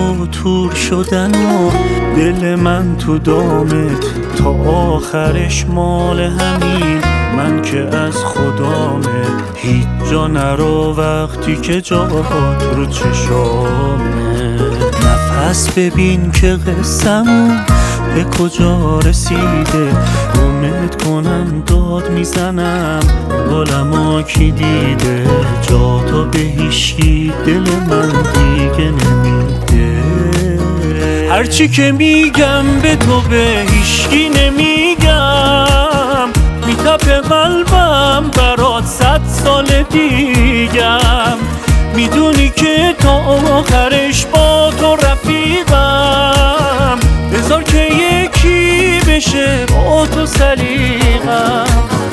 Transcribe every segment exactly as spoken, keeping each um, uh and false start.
و تور شدن و دل من تو دامت تا آخرش مال همین من که از خدامه. هیچ جا نرو وقتی که جات رو چشامه. نفس ببین که قصه‌مون به کجا رسیده. امید کنم داد میزنم عالم‌ها کی دیده. جا تو به هیچکی دل من دیگه نمیده. هرچی که میگم به تو به هیچکی نمیگم. میتپه قلبم برات صد سال دیگم. میدونی که تا آخرش با تو رفیقم. بذار که یکی بشه با تو سلیقم.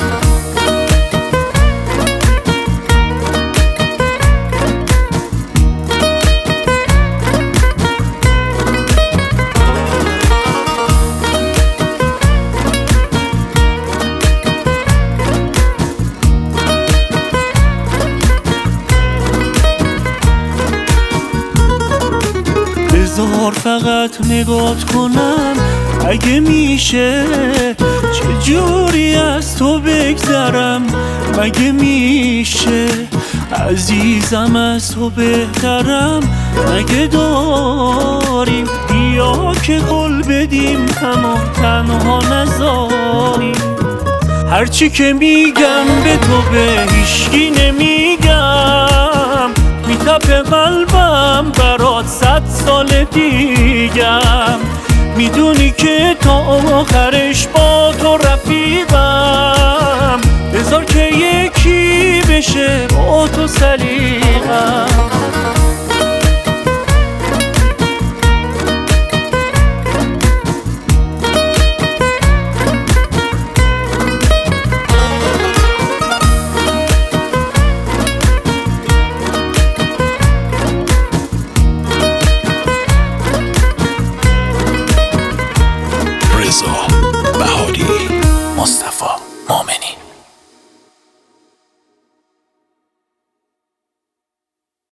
بذار فقط نگات کنم اگه میشه. چجوری از تو بگذرم مگه میشه. عزیزم از تو بهترم مگه داریم. بیا که قول بدیم همو تنها نذاریم. هرچی که میگم به تو به هیچکی نمیگم. میتپه قلبم برات صد سال دیگم. میدونی که تا آخرش با تو رفیقم. بذار که یکی بشه با تو سلیقم.